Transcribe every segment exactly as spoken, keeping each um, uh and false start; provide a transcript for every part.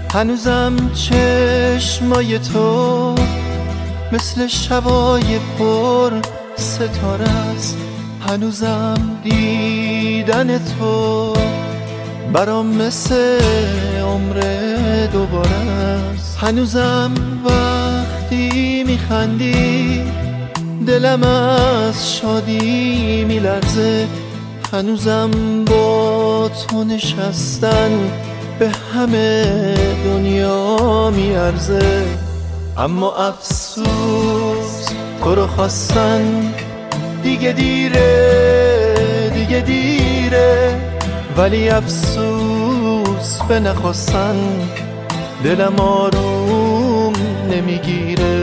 هنوزم چشمای تو مثل شبای پر ستاره است. هنوزم دیدن تو برام مثل عمر دوباره است. هنوزم وقتی میخندی دلم از شادی میلرزه. هنوزم با تو نشستن به همه دنیا میارزه. اما افسوس تو رو خواستن دیگه دیره، دیگه دیره. ولی افسوس به نخواستن دلم آروم نمیگیره،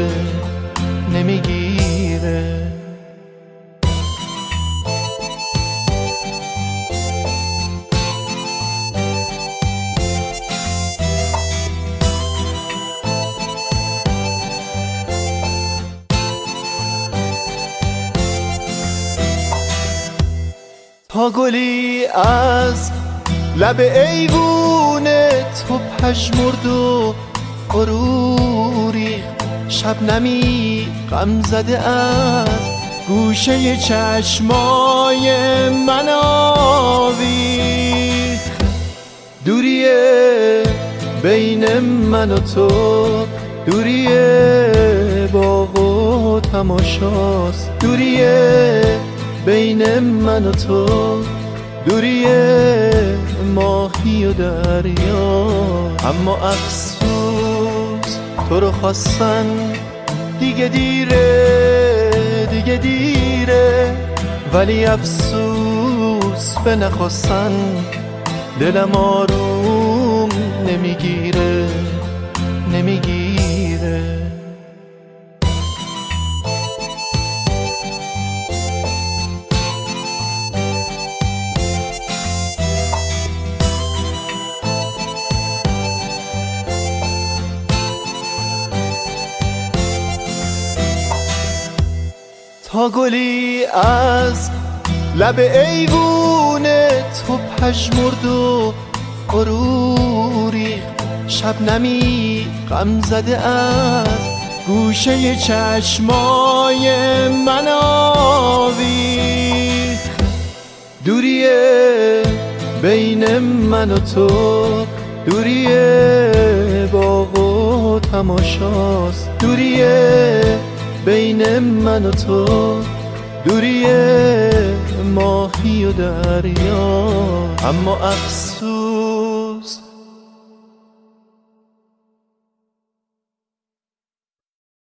نمیگیره. تا گلی از لب ایوون تو پژمرد و فرو ریخت. شبنمی غم زده از گوشه چشمای من آویخت. دوریه بین من و تو، دوریه باغ و تماشاست. دوریه بین من و تو، دوریه ماهی و دریا. اما افسوس تو رو خواستن دیگه دیره، دیگه دیره. ولی افسوس به نخواستن دلم آروم نمیگیره، نمیگیره. تا گلی از لب ایوون تو پژمرد و فرو ریخت. شبنمی غم زده از گوشه چشمای من آویخت. دوریه بین من و تو، دوریه باغ و تماشاست. دوریه بین من و تو، دوریه ماهی و دریا. اما افسوس